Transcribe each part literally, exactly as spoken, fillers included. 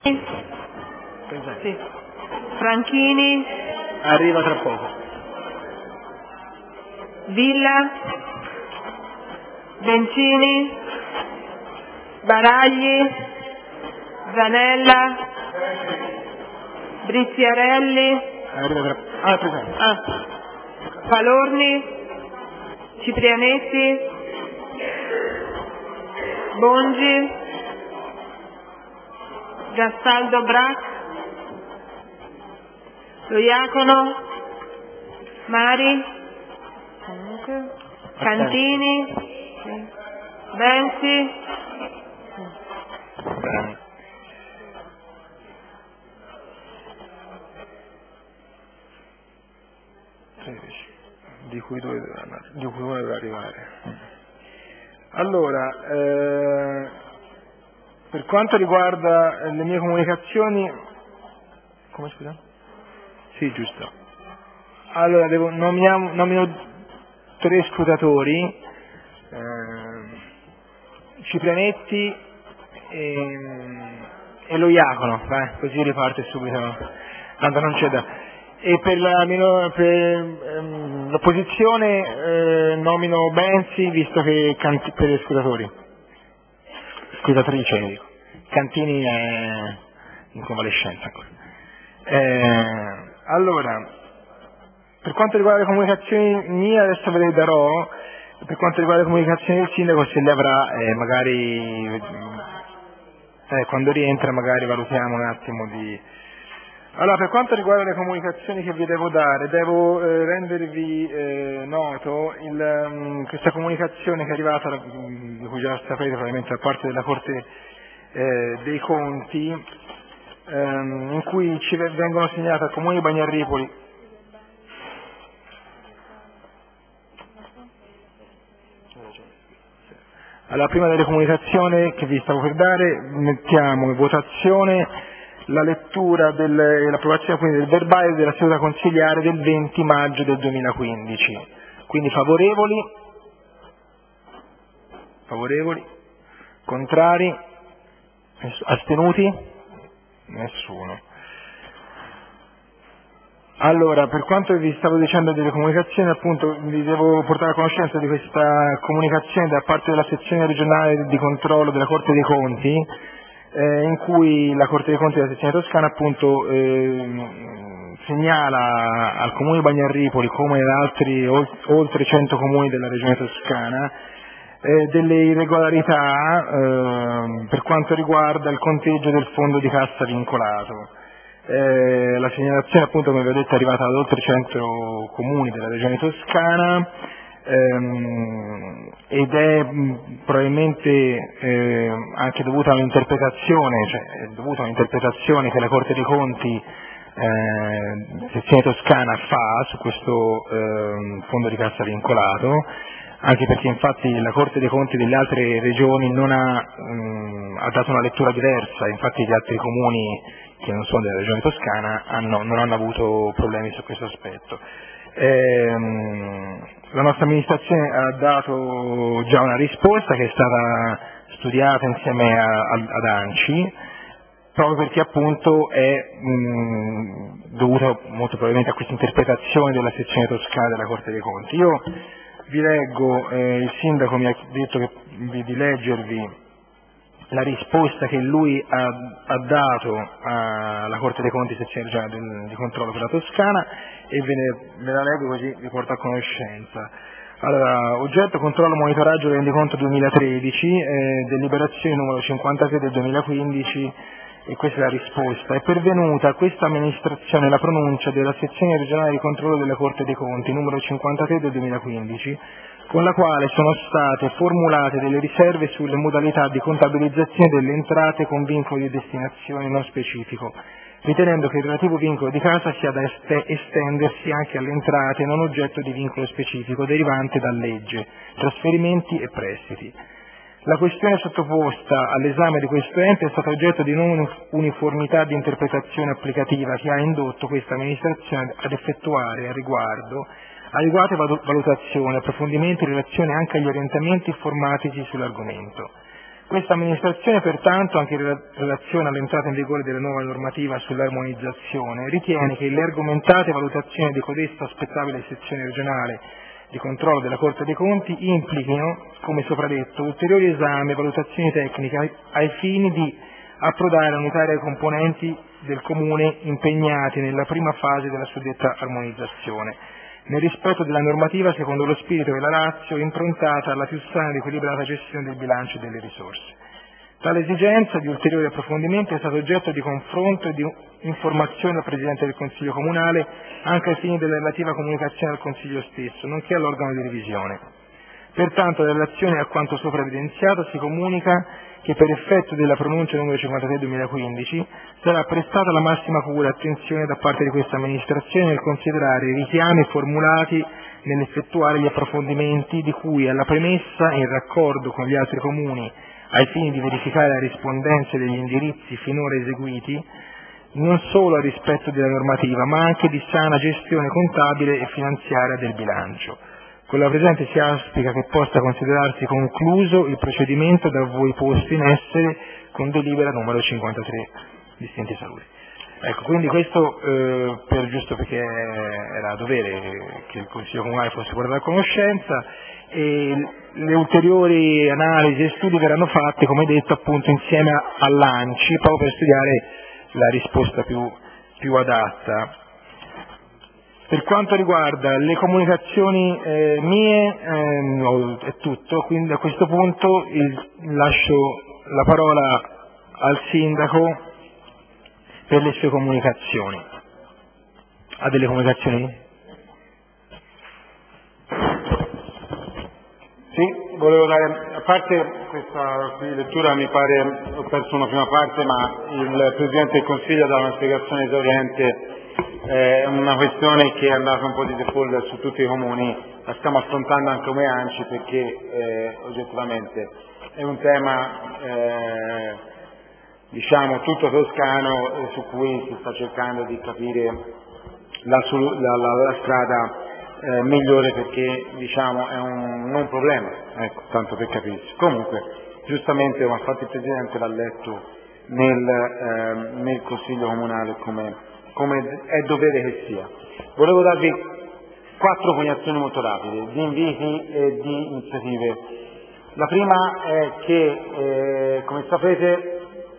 Sì. Franchini. Arriva tra poco. Villa. Bencini. Baragli. Zanella. Briziarelli. Arriva tra ah, presente. Ah. Falorni. Ciprianetti. Bongi. Gastaldo Brac. Lo Iacono. Mari. Cantini. Benzi. Bene. tredici. Di cui due di cui uno deve arrivare. Allora, eh, per quanto riguarda le mie comunicazioni, come scusa? Sì, giusto. Allora, devo, nominiamo, nomino tre scrutatori, eh, Ciprianetti e, e lo Iacono, eh, così riparte subito, tanto non c'è da... E per la mino, per, ehm, l'opposizione eh, nomino Benzi, visto che Canti, per i scrutatori, scrutatrice dico. Cantini è in convalescenza ancora. Eh, allora, per quanto riguarda le comunicazioni mie, adesso ve le darò. Per quanto riguarda le comunicazioni del sindaco, se le avrà, eh, magari eh, quando rientra magari valutiamo un attimo di... Allora, per quanto riguarda le comunicazioni che vi devo dare, devo eh, rendervi eh, noto il, um, questa comunicazione che è arrivata, um, di cui già sapete probabilmente da parte della Corte eh, dei Conti, ehm, in cui ci vengono segnalate al Comune di Bagnarripoli Allora, prima delle comunicazioni che vi stavo per dare, mettiamo in votazione la lettura e l'approvazione quindi del verbale della seduta consiliare del venti maggio del duemilaquindici. Quindi favorevoli? Favorevoli? Contrari? Astenuti? Nessuno. Allora, per quanto vi stavo dicendo delle comunicazioni, appunto vi devo portare a conoscenza di questa comunicazione da parte della sezione regionale di controllo della Corte dei Conti, eh, in cui la Corte dei Conti della sezione toscana appunto eh, segnala al Comune di Bagnarripoli, come ad altri oltre cento comuni della regione toscana, eh, delle irregolarità eh, per quanto riguarda il conteggio del fondo di cassa vincolato. Eh, la segnalazione appunto, come vi ho detto, è arrivata ad oltre cento comuni della regione toscana ehm, ed è mh, probabilmente eh, anche dovuta a un'interpretazione, cioè è dovuta a un'interpretazione che la Corte dei Conti eh, sezione toscana fa su questo eh, fondo di cassa vincolato, anche perché infatti la Corte dei Conti delle altre regioni non ha, mh, ha dato una lettura diversa, infatti gli altri comuni che non sono della regione toscana hanno, non hanno avuto problemi su questo aspetto. Ehm, la nostra amministrazione ha dato già una risposta che è stata studiata insieme a, a, ad ANCI, proprio perché appunto è mh, dovuta molto probabilmente a questa interpretazione della sezione toscana della Corte dei Conti. Io vi leggo, eh, il sindaco mi ha detto che, di, di leggervi la risposta che lui ha, ha dato alla Corte dei Conti sezione regionale di controllo per la Toscana e ve, ne, ve la leggo così vi porto a conoscenza. Allora, oggetto controllo monitoraggio rendiconto duemilatredici, eh, deliberazione numero cinquantasei del duemilaquindici, e questa è la risposta. È pervenuta a questa amministrazione la pronuncia della sezione regionale di controllo della Corte dei Conti numero cinquantasei del duemilaquindici, con la quale sono state formulate delle riserve sulle modalità di contabilizzazione delle entrate con vincolo di destinazione non specifico, ritenendo che il relativo vincolo di casa sia da estendersi anche alle entrate non oggetto di vincolo specifico derivante da legge, trasferimenti e prestiti. La questione sottoposta all'esame di questo ente è stata oggetto di non uniformità di interpretazione applicativa che ha indotto questa amministrazione ad effettuare a riguardo adeguate valutazioni e approfondimenti in relazione anche agli orientamenti informatici sull'argomento. Questa amministrazione, pertanto, anche in relazione all'entrata in vigore della nuova normativa sull'armonizzazione, ritiene che le argomentate valutazioni di codesta aspettabile sezione regionale di controllo della Corte dei Conti implichino, come sopra detto, ulteriori esami e valutazioni tecniche ai, ai fini di approdare all'unitaria componenti del Comune impegnati nella prima fase della suddetta armonizzazione, nel rispetto della normativa secondo lo spirito e la ratio improntata alla più sana ed equilibrata gestione del bilancio e delle risorse. Tale esigenza di ulteriori approfondimenti è stata oggetto di confronto e di informazione al Presidente del Consiglio Comunale anche ai fini della relativa comunicazione al Consiglio stesso, nonché all'organo di revisione. Pertanto, in relazione a quanto sopra evidenziato, si comunica che per effetto della pronuncia numero cinquantatré duemilaquindici sarà prestata la massima cura e attenzione da parte di questa amministrazione nel considerare i richiami formulati nell'effettuare gli approfondimenti di cui alla premessa in raccordo con gli altri comuni ai fini di verificare la rispondenza degli indirizzi finora eseguiti non solo al rispetto della normativa ma anche di sana gestione contabile e finanziaria del bilancio. Con la presente si auspica che possa considerarsi concluso il procedimento da voi posto in essere con delibera numero cinquantatré. Distinti saluti. Ecco, quindi questo eh, per giusto perché era dovere che il Consiglio Comunale fosse portato a conoscenza, e le ulteriori analisi e studi verranno fatti, come detto, appunto insieme all'A N C I, proprio per studiare la risposta più, più adatta. Per quanto riguarda le comunicazioni eh, mie eh, è tutto, quindi a questo punto il, lascio la parola al Sindaco per le sue comunicazioni. Ha delle comunicazioni? Sì, volevo dare, a parte questa qui lettura mi pare, ho perso una prima parte, ma il Presidente del Consiglio ha dato una spiegazione esauriente. È una questione che è andata un po' di default su tutti i comuni, la stiamo affrontando anche come A N C I perché eh, oggettivamente è un tema eh, diciamo tutto toscano eh, su cui si sta cercando di capire la, la, la, la strada eh, migliore perché diciamo è un non problema, ecco, tanto per capirci. Comunque, giustamente come ha fatto il Presidente l'ha letto nel, eh, nel Consiglio Comunale come come è dovere che sia. Volevo darvi quattro cognazioni molto rapide, di inviti e di iniziative. La prima è che, eh, come sapete,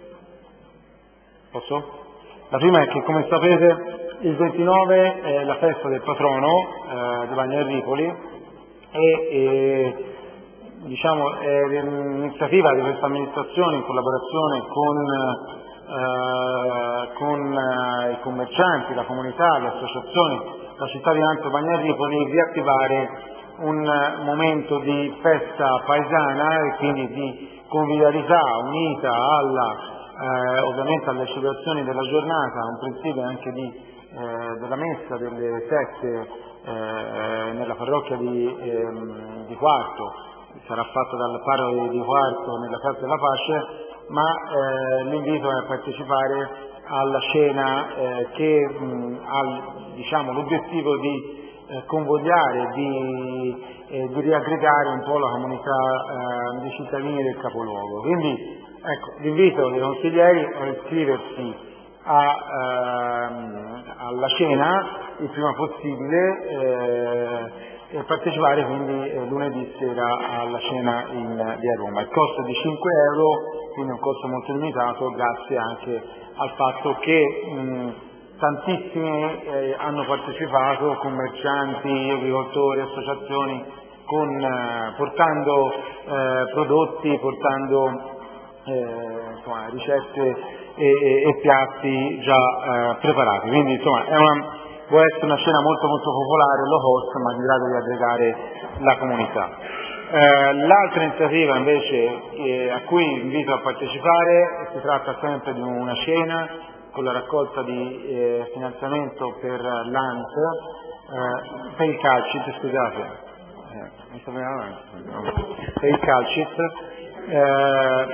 posso? La prima è che, come sapete, il ventinove è la festa del patrono eh, di Bagno del Ripoli e, e diciamo, è l'iniziativa di questa amministrazione in collaborazione con Eh, con eh, i commercianti, la comunità, le associazioni, la cittadinanza Bagnarripoli di attivare un eh, momento di festa paesana e quindi di convivialità unita alla, eh, ovviamente alle celebrazioni della giornata, un principio anche di, eh, della messa delle sette eh, nella parrocchia di, ehm, di Quarto, sarà fatto dal parroco di Quarto nella Casa della Pace, ma eh, l'invito è a partecipare alla cena eh, che mh, ha diciamo, l'obiettivo di eh, convogliare, di, eh, di riaggregare un po' la comunità eh, di cittadini del capoluogo. Quindi ecco, l'invito dei consiglieri è a iscriversi a, ehm, alla cena il prima possibile eh, e partecipare quindi eh, lunedì sera alla cena in, di Roma. Il costo è di cinque euro, quindi un costo molto limitato, grazie anche al fatto che mh, tantissimi eh, hanno partecipato, commercianti, agricoltori, associazioni, con, eh, portando eh, prodotti, portando eh, insomma, ricette e, e, e piatti già eh, preparati. Quindi insomma è una può essere una cena molto molto popolare, low cost, ma in grado di aggregare la comunità. Eh, l'altra iniziativa invece eh, a cui invito a partecipare si tratta sempre di una cena con la raccolta di eh, finanziamento per l'A N T, eh, per il Calcit, scusate, eh, mi sto venendo avanti, no? Per il Calcit, eh,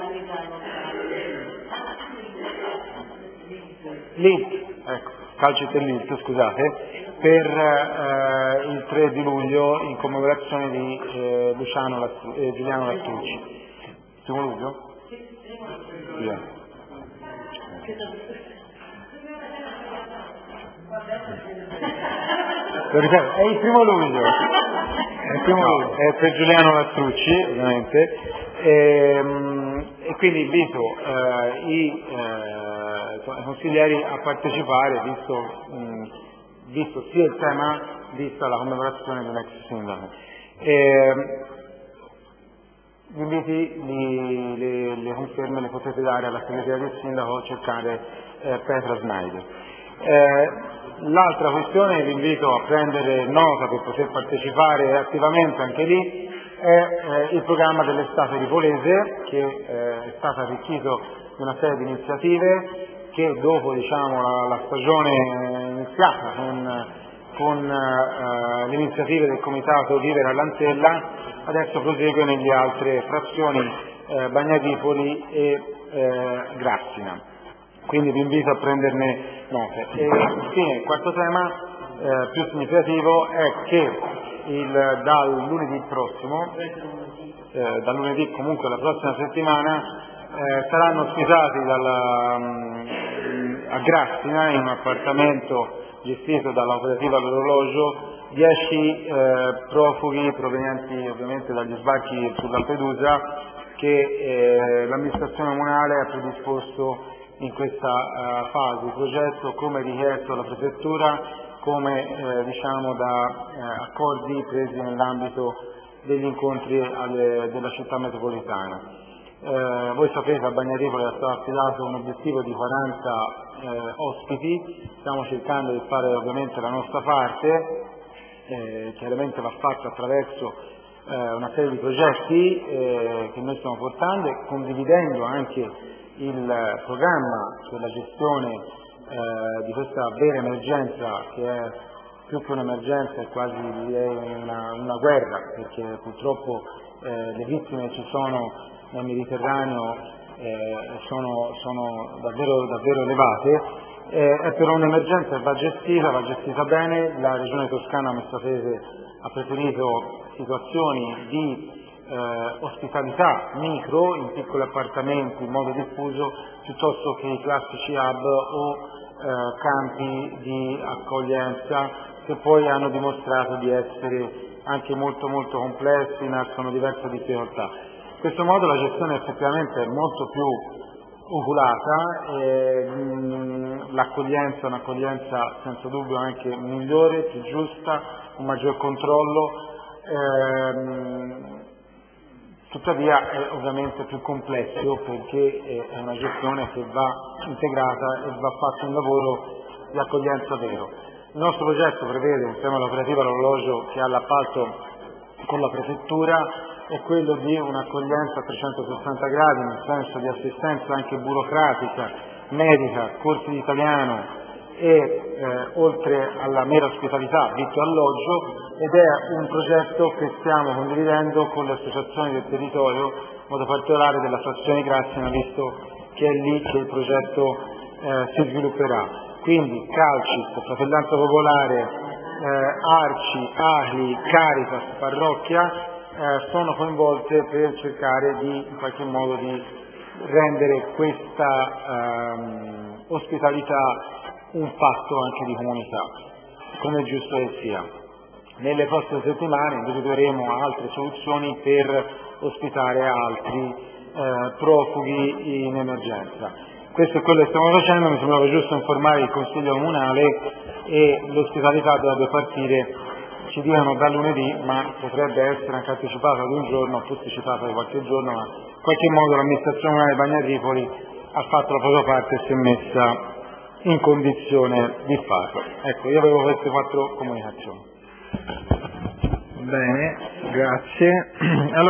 l'I T, ecco. Calcit e L I T, scusate, per eh, il tre di luglio in commemorazione di eh, Luciano Lattu- eh, Giuliano Lattucci. primo luglio? Yeah. Lo ripeto, è il primo luglio, è, il primo luglio. È per Giuliano Lastrucci, ovviamente, e, e quindi invito eh, i, eh, i consiglieri a partecipare, visto, mh, visto sia il tema, vista la commemorazione dell'ex sindaco. E, gli inviti, li, le, le conferme le potete dare alla segreteria del sindaco, cercare eh, Petra Schneider. Eh, l'altra questione, vi invito a prendere nota per poter partecipare attivamente anche lì, è eh, il programma dell'estate ripolese, che eh, è stato arricchito di una serie di iniziative che dopo diciamo, la, la stagione iniziata con, con eh, le iniziative del comitato Vivere a Lantella, adesso prosegue nelle altre frazioni eh, Bagnaripoli e eh, Grassina. Quindi vi invito a prenderne note. E infine il quarto tema eh, più significativo è che il, dal lunedì prossimo, eh, dal lunedì comunque la prossima settimana, eh, saranno ospitati dalla, um, a Grassina, in un appartamento gestito dall'operativa dell'orologio, dieci eh, profughi provenienti ovviamente dagli sbarchi su Lampedusa che eh, l'amministrazione comunale ha predisposto in questa uh, fase il progetto come richiesto dalla prefettura, come eh, diciamo da eh, accordi presi nell'ambito degli incontri alle, della città metropolitana. Eh, voi sapete a Bagnaripoli è stato affidato un obiettivo di quaranta eh, ospiti, stiamo cercando di fare ovviamente la nostra parte, eh, chiaramente va fatto attraverso eh, una serie di progetti eh, che noi stiamo portando e condividendo anche il programma per la gestione eh, di questa vera emergenza, che è più che un'emergenza, è quasi una, una guerra, perché purtroppo eh, le vittime che ci sono nel Mediterraneo eh, sono, sono davvero, davvero elevate, eh, è però un'emergenza che va gestita, va gestita bene. La Regione Toscana, come sapete, ha preferito situazioni di Eh, ospitalità micro in piccoli appartamenti in modo diffuso piuttosto che i classici hub o eh, campi di accoglienza che poi hanno dimostrato di essere anche molto molto complessi, nascono diverse difficoltà. In questo modo la gestione effettivamente è molto più oculata, e, mh, l'accoglienza è un'accoglienza senza dubbio anche migliore, più giusta, un maggior controllo. Ehm, Tuttavia è ovviamente più complesso perché è una gestione che va integrata e va fatto un lavoro di accoglienza vero. Il nostro progetto prevede, insieme all'operativa Orologio che ha l'appalto con la prefettura, è quello di un'accoglienza a trecentosessanta gradi, nel senso di assistenza anche burocratica, medica, corsi di italiano e eh, oltre alla mera ospitalità, vitto e alloggio, ed è un progetto che stiamo condividendo con le associazioni del territorio, in modo particolare della frazione Grassina, visto che è lì che il progetto eh, si svilupperà. Quindi Calcis, Fratellanza Popolare, eh, Arci, Ahli, Caritas, Parrocchia eh, sono coinvolte per cercare di in qualche modo di rendere questa ehm, ospitalità un fatto anche di comunità, come è giusto che sia. Nelle prossime settimane individueremo altre soluzioni per ospitare altri eh, profughi in emergenza. Questo è quello che stiamo facendo, mi sembrava giusto informare il Consiglio Comunale e l'ospitalità dovrebbe partire, ci dicono da lunedì, ma potrebbe essere anche anticipata di un giorno o posticipata di qualche giorno, ma in qualche modo l'amministrazione comunale di Bagnaripoli ha fatto la propria parte e si è messa in condizione di farlo. Ecco, io avevo queste quattro comunicazioni. Bene, grazie. Allora,